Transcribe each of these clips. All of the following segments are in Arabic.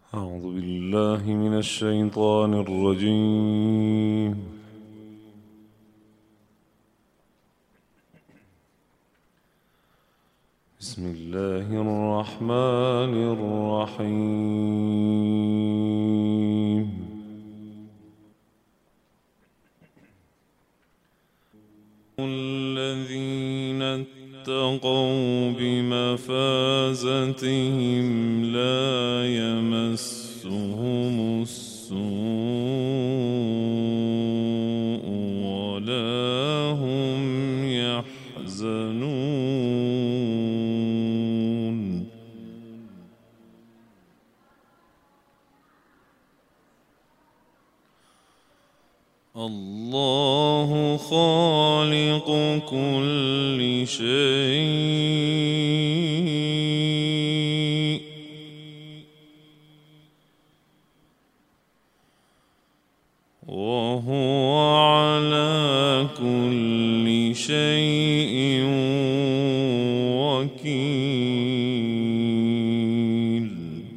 أعوذ بالله من الشيطان الرجيم. بسم الله الرحمن الرحيم. الذين اتقوا بمفازتهم لا يمسهم السوء ولا هم يحزنون. الله خالق كل شيء وهو على كل شيء وكيل.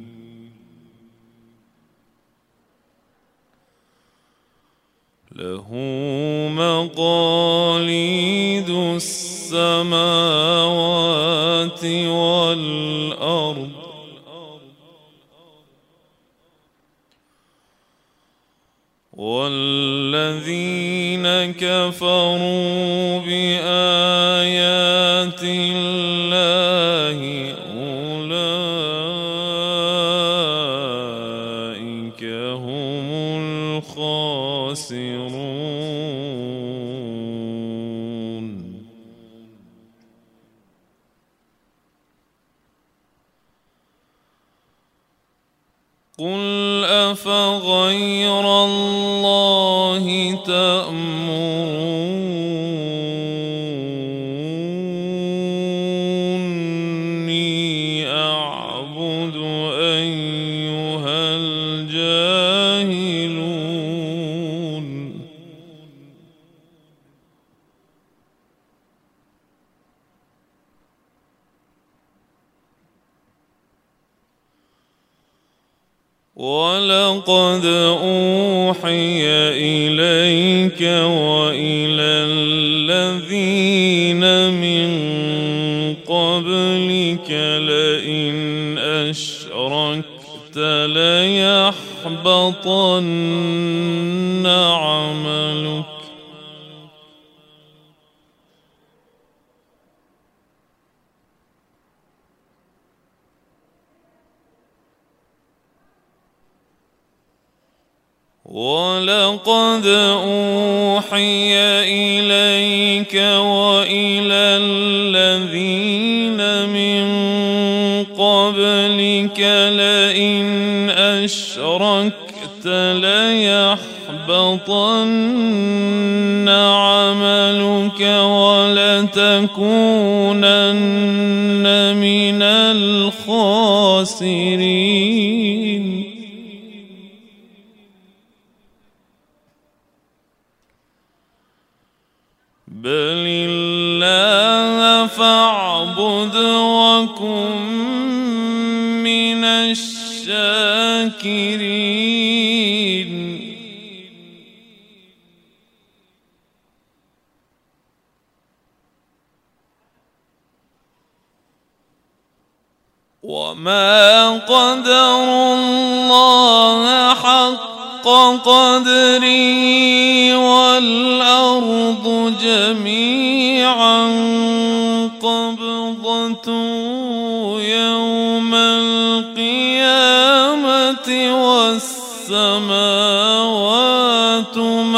له مقاليد السماوات والأرض والذين كفروا بآيات الله أولئك هم الخاسرون. قل أفغير الله تأمروني أعبد أيها الجاهلون. ولقد أوحي إليك وإلى الذين من قبلك لئن أشركت ليحبطن عملك ولقد أوحي إليك وإلى الذين من قبلك لئن أشركت ليحبطن عملك ولتكونن من الخاسرين. بل الله فاعبد وكن من الشاكرين. وما قدروا الله حق قدره والأرض جميعا قبضته يوم القيامة والسماوات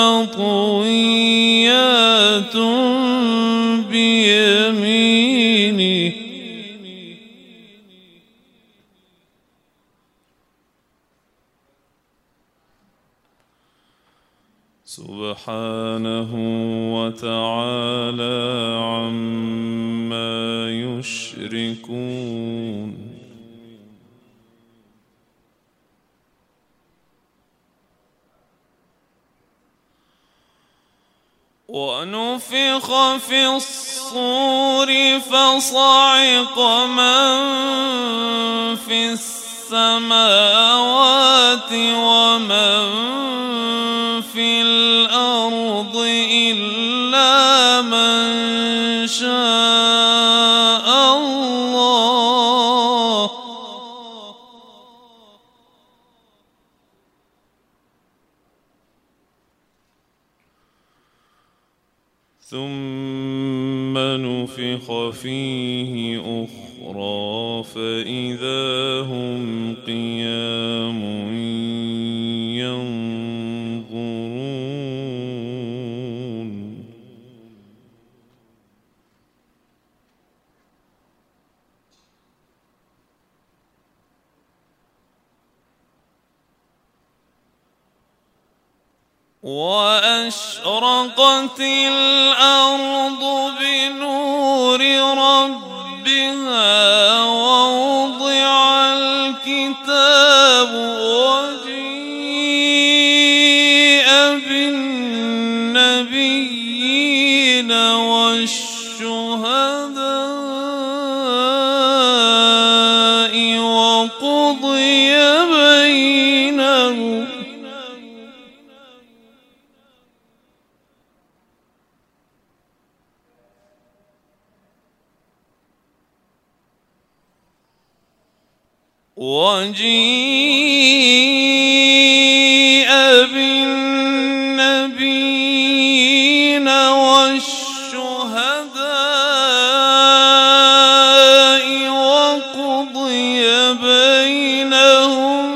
مطويات بيمينه سبحانه وتعالى عما يشركون. ونفخ في الصور فصعق من في السماوات ومن في الأرض إلا من شاء الله ثم نفخ فيه أخرى فإذا هم قيام ينظرون وأشرقت الأرض بنور ربها ووضع الكتاب وجيء بالنبيين والشهداء وقضي بينهم وجيء بالنبيين والشهداء وقضي بينهم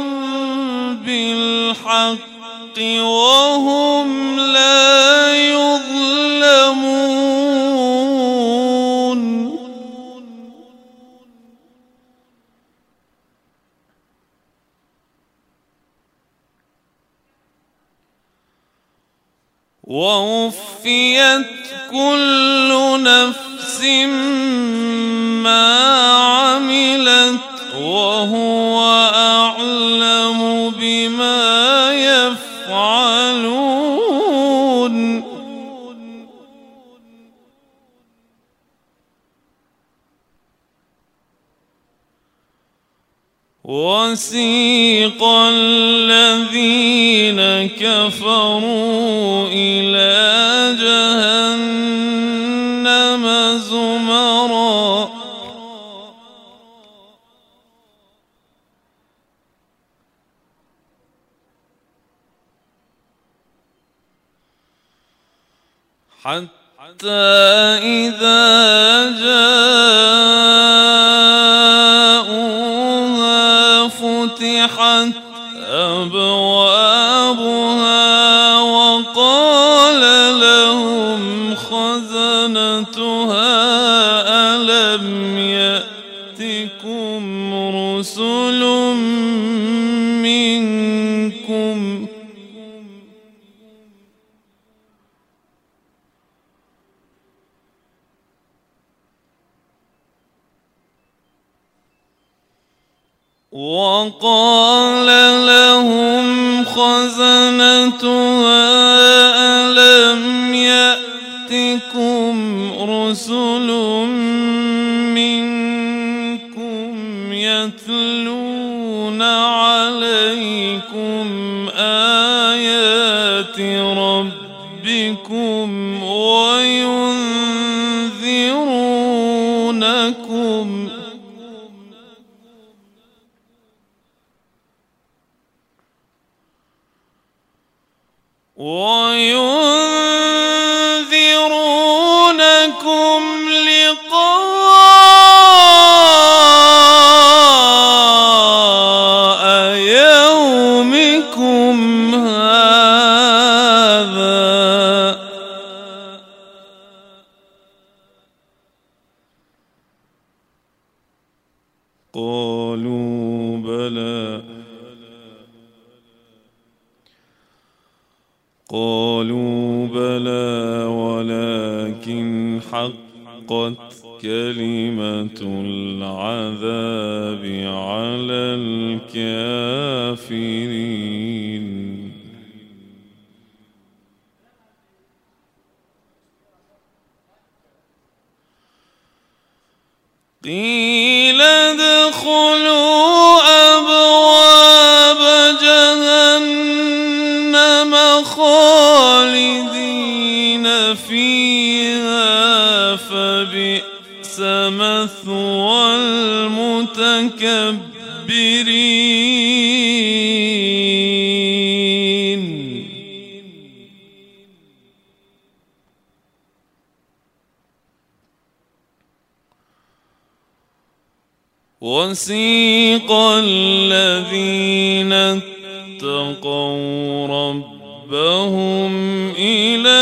بالحق وهم لا يظلمون ووفيت كل نفس ما عملت وهو أعلم بما يفعلون وسيق الذين كفروا إلى جهنم زمرا حتى إذا جاءوها فتحت أبوابها وقال لهم خزنتها ألم يأتكم رسل منكم وقال لهم خزنتها ألم يأتكم رسل منكم يتلون عليكم آيات ربكم وينذرونكم لقاء يومكم هذا قالوا بلى ولكن حقت كلمة العذاب على الكافرين قيل ادخلوا أبواب جهنم وسيق الذين اتقوا ربهم إلى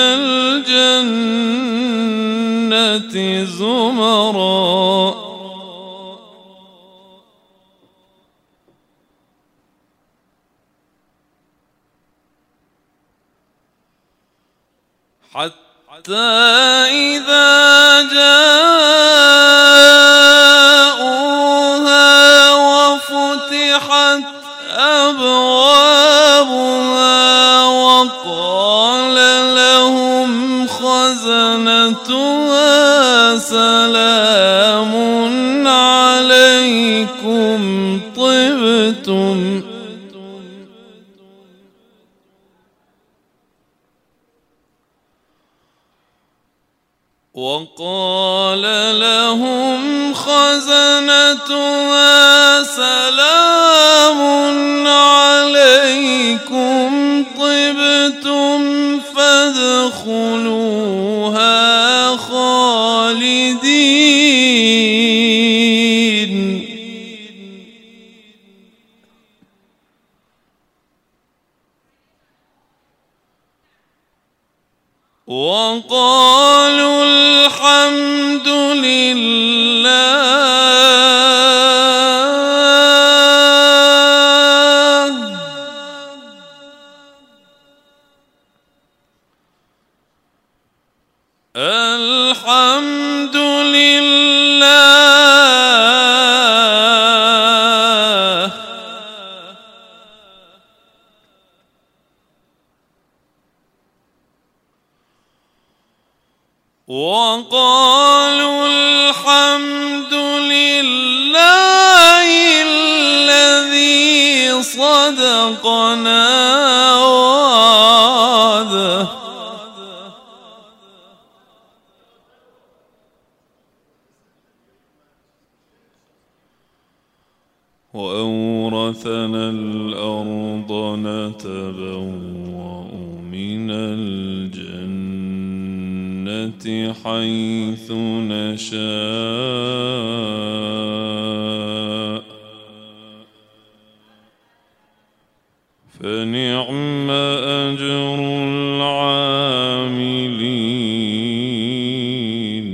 الجنة زمرًا حتى إذا جاءوها وفتحت أبوابها وقال لهم خزنتها سلام عليكم طبتم وقال لهم خزنتها سلام عليكم طبتم فادخلوها خالدين وقالوا الحمد لله وقالوا الحمد لله الذي صدقنا وعده وأورثنا الأرض نتبوأ من الجنة حيث نشاء فنعم أجر العاملين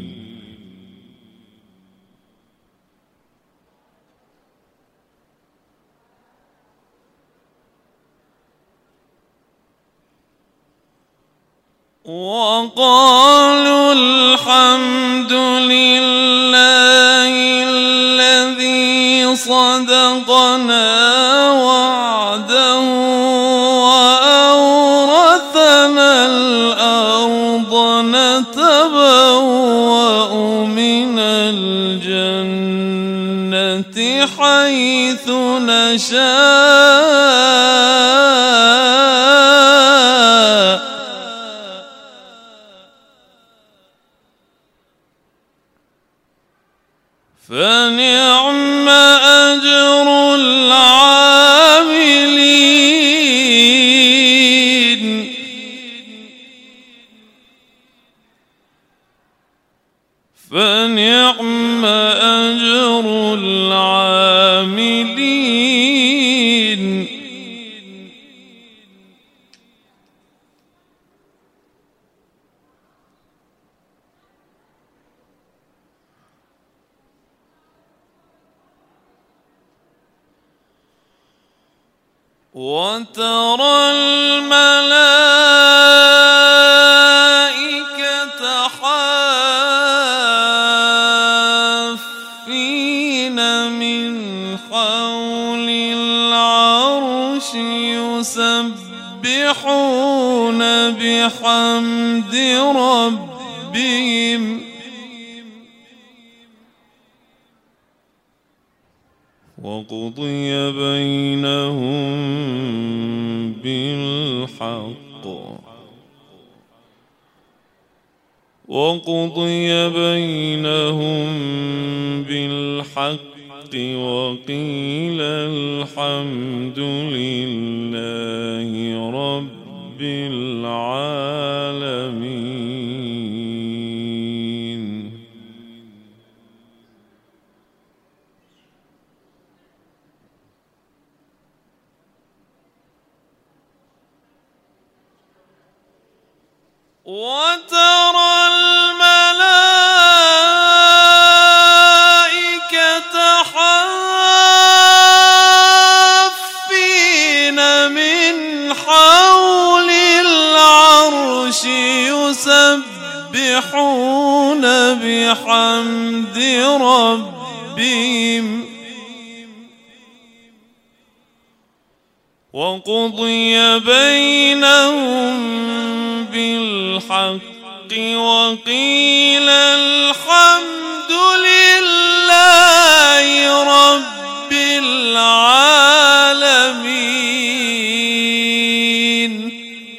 وقالوا الحمد لله الذي صدقنا وعده وأورثنا الأرض نتبوأ من الجنة حيث نشاء فنعم أجر العاملين فنعم أجر العاملين وترى الملائكة حافين من حول العرش يسبحون بحمد ربهم وقضي بينهم بالحق وقيل الحمد لله رب العالمين وترى الملائكة حافين من حول العرش يسبحون بحمد ربهم وقضي بينهم بالحق وقيل الحمد لله رب العالمين.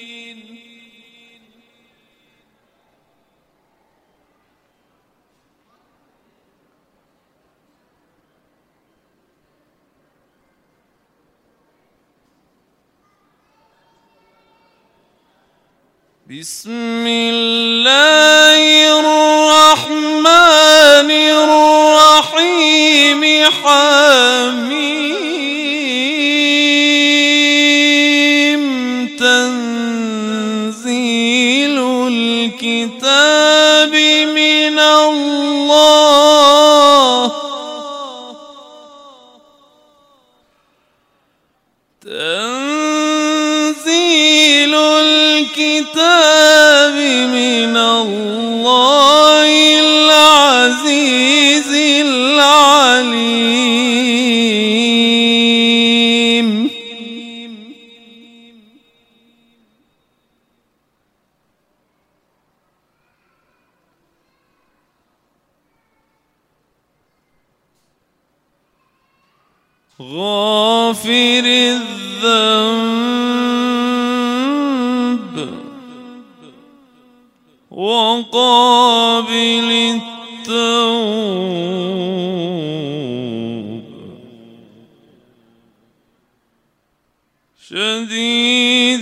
بسم الله الرحمن الرحيم حميم تنزيل الكتاب من الله تنزيل الكتاب من الله العزيز العليم. غافر الذنب وقابل التوب شديد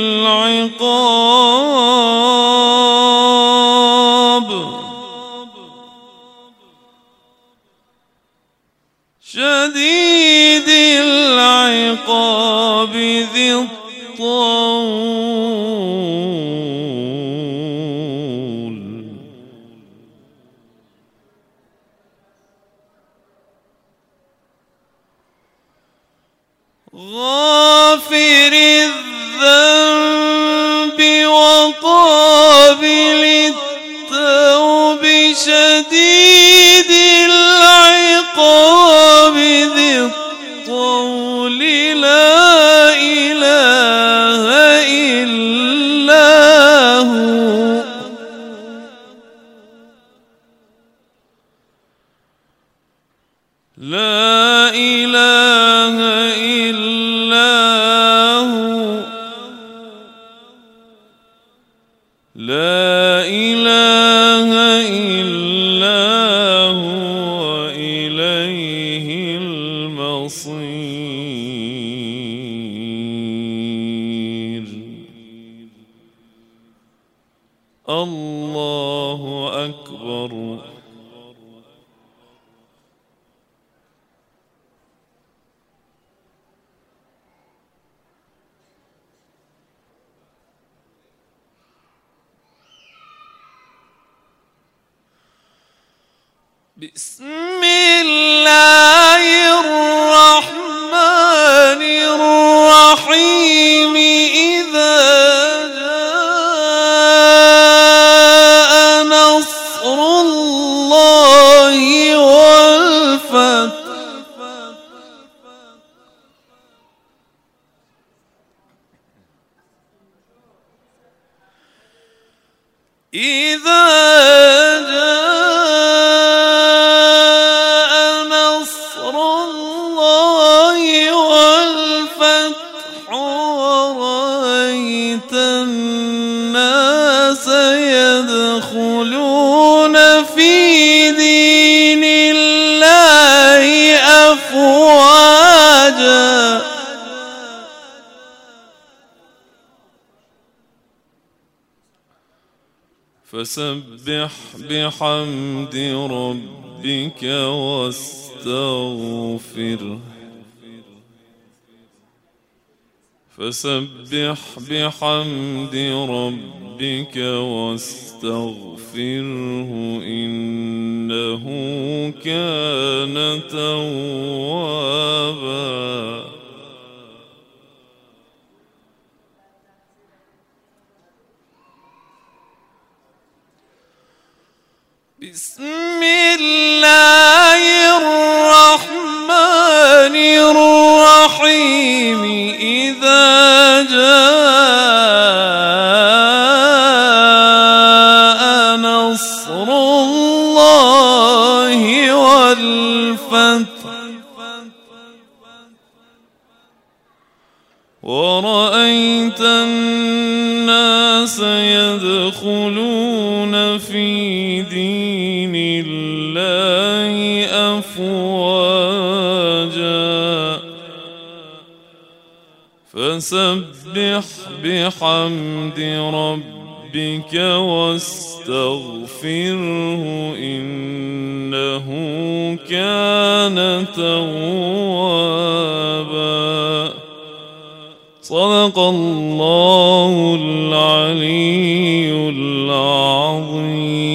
العقاب شديد العقاب ذي الطول غافر الذنب وقابل التوب شديد العقاب ذي الطول لا إله إلا هو لا إله إلا هو لا إله إلا هو إليه المصير. الله أكبر. بسم الله الرحمن الرحيم إذا جاء نصر الله والفتح إذا يدخلون في دين الله أفواجا فسبح بحمد ربك واستغفره فسبح بحمد ربك واستغفره إنه كان توابا. بسم الله الرحمن الرحيم. إذا جاء نصر الله والفتح ورأيت الناس يدخلون في دين الله أفواجا فسبح بحمد ربك واستغفره إنه كان توابا. صدق الله العلي العظيم.